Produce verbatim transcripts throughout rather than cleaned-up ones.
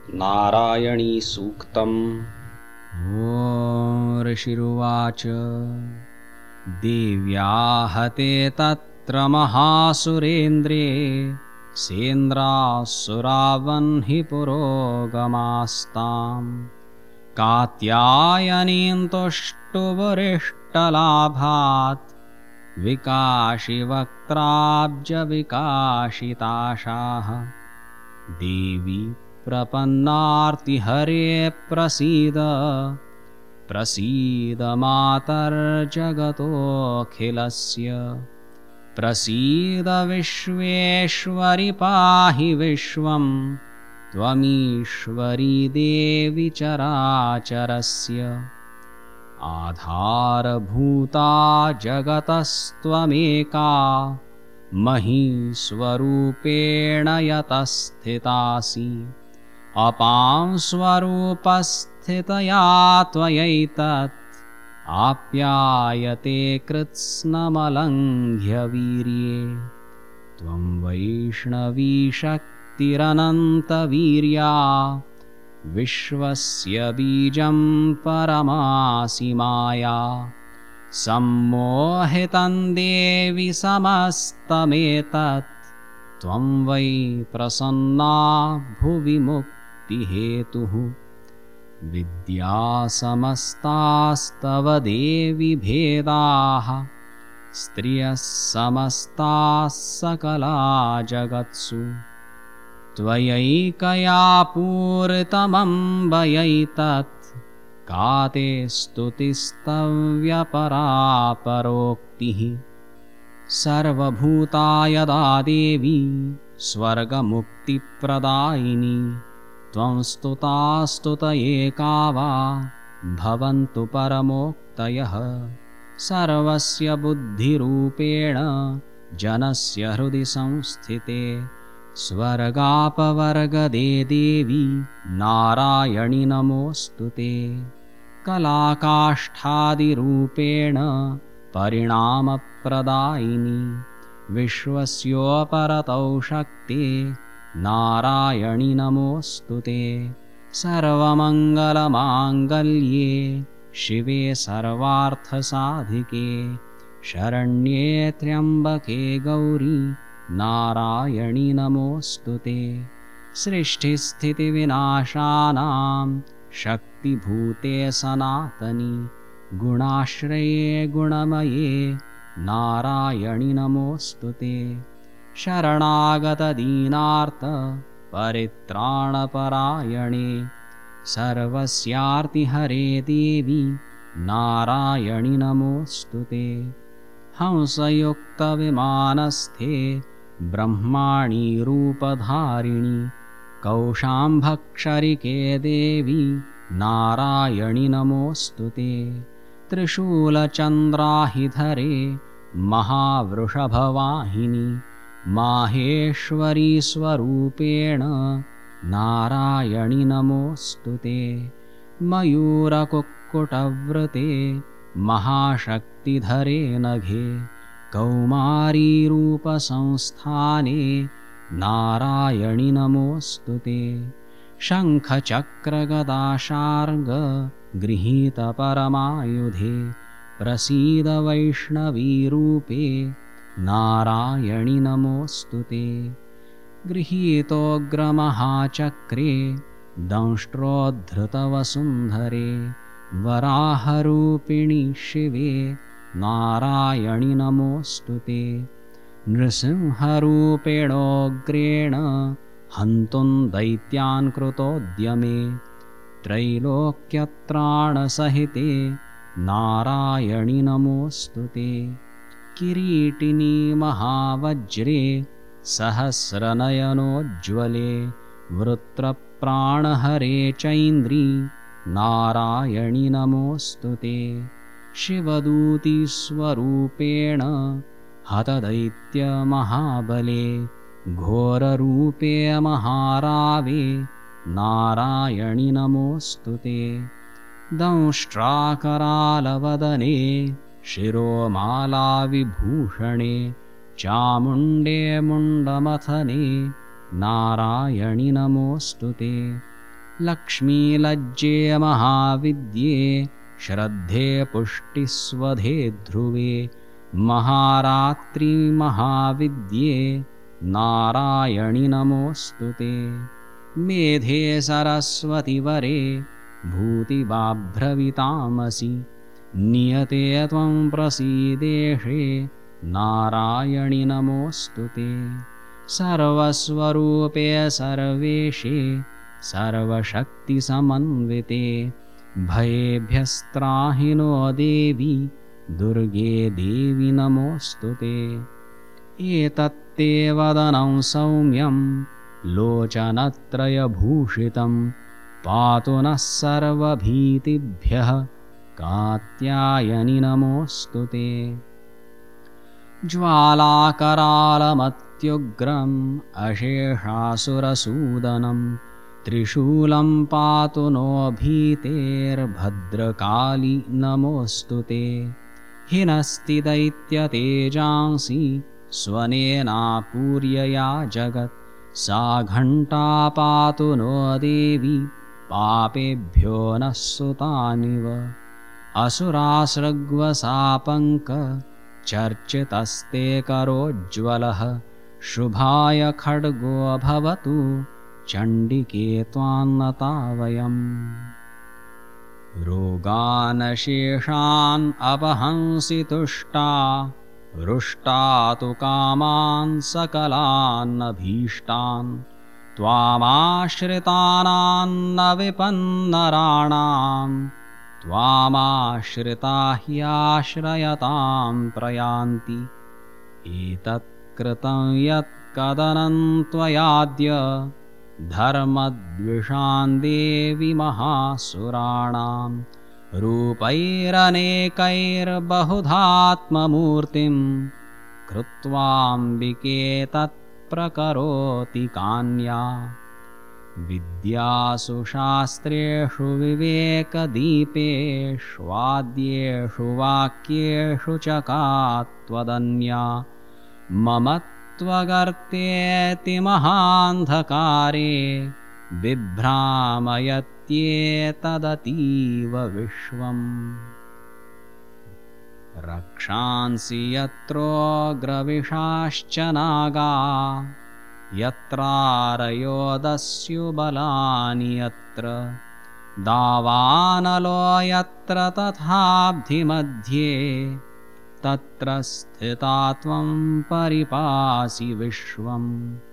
नारायणी सूक्तम्। ॐ ऋषिरुवाच देव्या हते तत्र महासुरेन्द्रे सेन्द्रासुरावह्नि पुरोगमास्ताम् कात्यायनीन्तुष्टुवरिष्टलाभात् विकाशिवक्त्राब्जविकाशिताशाः देवी प्रपन्नार्तिहरे प्रसीद प्रसीद मातर्जगतोऽखिलस्य प्रसीद विश्वेश्वरि पाहि विश्वं त्वमीश्वरी देवी चराचरस्य आधारभूता जगतस्त्वमेका महीस्वरूपेण यतस्थितासि अपां स्वरूपस्थितया त्वयैतत् आप्यायते कृत्स्नमलङ्घ्य वीर्ये त्वं वैष्णवी शक्तिरनन्तवीर्या विश्वस्य बीजं परमासि माया सम्मोहितं देवि समस्तमेतत् त्वं वै प्रसन्ना भुवि मुक्तिहेतुः विद्या समस्तास्तव देवि भेदाः स्त्रियः समस्ताः सकला जगत्सु त्वयैकया पूरितमम्बयैतत् का ते स्तुतिस्तव्यपरा परोक्तिः सर्वभूता यदा देवी स्वर्गमुक्तिप्रदायिनी त्वं स्तुता स्तुतये का वा भवन्तु परमोक्तयः सर्वस्य बुद्धिरूपेण जनस्य हृदि संस्थिते स्वर्गापवर्गदे देवी नारायणि नमोऽस्तुते कलाकाष्ठादिरूपेण परिणामप्रदायिनी विश्वस्योपरतौ शक्ते नारायणि नमोऽस्तुते सर्वमङ्गलमाङ्गल्ये शिवे सर्वार्थसाधिके शरण्ये त्र्यम्बके गौरी नारायणि नमोऽस्तुते सृष्टिस्थितिविनाशानां शक्तिभूते सनातनी गुणाश्रये गुणमये नारायणि नमोऽस्तुते शरणागतदीनार्त परित्राणपरायणे सर्वस्यार्तिहरे देवी नारायणि नमोऽस्तुते हंसयुक्तविमानस्थे ब्रह्माणि रूपधारिणि कौशाम्भक्षरिके देवी नारायणि नमोऽस्तुते त्रिशूलचन्द्राहिधरे महावृषभवाहिनि माहेश्वरी स्वरूपेण नारायणि नमोऽस्तुते मयूरकुक्कुटवृते महाशक्तिधरे नघे कौमारीरूपसंस्थाने नारायणि नमोऽस्तुते शङ्खचक्रगदाशार्ग गृहीतपरमायुधे प्रसीद वैष्णवीरूपे नारायणि नमोऽस्तुते गृहीतोग्रमहाचक्रे दंष्ट्रोद्धृतवसुन्धरे वराहरूपिणि शिवे नारायणि नमोऽस्तुते नृसिंहरूपेणोग्रेण हन्तुं दैत्यान् कृतोद्यमे त्रैलोक्यत्राणसहिते नारायणि नमोऽस्तुते किरीटिनी महावज्रे सहस्रनयनोज्ज्वले वृत्रप्राणहरे चैन्द्री नारायणि नमोऽस्तुते शिवदूतीस्वरूपेण हतदैत्यमहाबले घोररूपे महारावे नारायणि नमोऽस्तुते दंष्ट्राकरालवदने शिरोमालाविभूषणे चामुण्डे मुण्डमथने नारायणि नमोऽस्तुते लक्ष्मीलज्जे महाविद्ये श्रद्धे पुष्टिस्वधे ध्रुवे महारात्रि महाविद्ये नारायणि नमोऽस्तुते मेधे सरस्वतिवरे भूतिबाभ्रवितामसि नियते त्वं प्रसीदेषे नारायणि नमोऽस्तुते सर्वस्वरूपे सर्वेशे सर्वशक्तिसमन्विते भयेभ्यस्त्राहि नो देवी दुर्गे देवी नमोऽस्तुते एतत्ते वदनं सौम्यं लोचनत्रयभूषितं पातु नः सर्वभीतिभ्यः कात्यायनि नमोऽस्तुते ज्वालाकरालमत्युग्रम् अशेषासुरसूदनं त्रिशूलं पातु नो भीतेर्भद्रकाली नमोऽस्तुते हिनस्ति दैत्यतेजांसि स्वनेनापूर्यया जगत् सा घण्टा पातु नो देवी पापेभ्यो नः सुतानिव असुरासृग्वसापङ्क चर्चितस्ते करोज्ज्वलः शुभाय खड्गो भवतु चण्डिके त्वान्नता वयम् रोगानशेषान् अपहंसि तुष्टा रुष्टा तु कामान् सकलान्नभीष्टान् त्वामाश्रितानान्न विपन्नराणां त्वामाश्रिता ह्याश्रयतां प्रयान्ति एतत्कृतं यत्कदनं त्वयाद्य धर्मद्विषान् देवि महासुराणां रूपैरनेकैर्बहुधात्ममूर्तिं कृत्वाम्बिके तत्प्रकरोति कान्या विद्यासु शास्त्रेषु विवेकदीपेष्वाद्येषु वाक्येषु च का त्वदन्या मम त्वगर्तेति महान्धकारे बिभ्रामयत्येतदतीव विश्वम् रक्षांसि यत्रोग्रविषाश्च नागा यत्रारयोदस्युबलानि यत्र दावानलो यत्र तथाब्धिमध्ये तत्र स्थिता त्वं परिपासि विश्वम्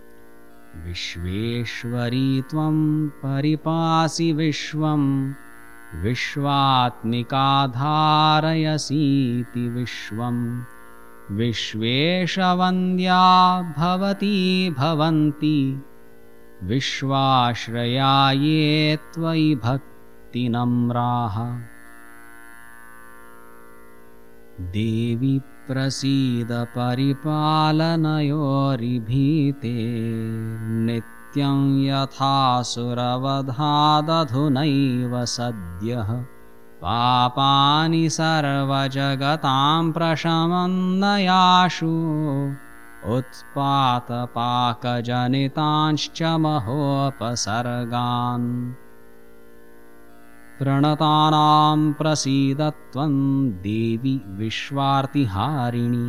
विश्वेश्वरी त्वं परिपासि विश्वम् विश्वात्मिका धारयसीति विश्वम् विश्वेशवन्द्या भवती भवन्ति विश्वाश्रया ये त्वयि भक्तिनम्राः देवी प्रसीद परिपालनयोरिभीते नित्यं यथासुरवधादधुनैव सद्यः पापानि सर्वजगतां प्रशमन्नयाशु उत्पातपाकजनितांश्च महोपसर्गान् प्रणतानां प्रसीद त्वं देवी विश्वार्तिहारिणि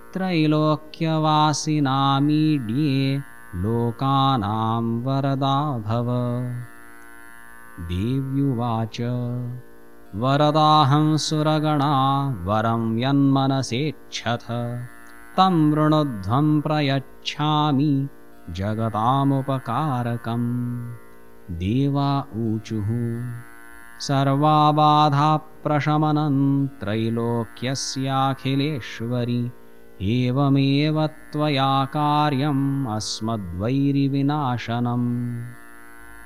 त्रैलोक्यवासिनामीड्ये लोकानां वरदा भव देव्युवाच वरदाहं सुरगणा वरं यन्मनसेच्छथ तं वृणुध्वं प्रयच्छामि जगतामुपकारकम् देवा ऊचुः सर्वाबाधाप्रशमनं त्रैलोक्यस्याखिलेश्वरि एवमेव त्वया कार्यम् अस्मद्वैरिविनाशनम्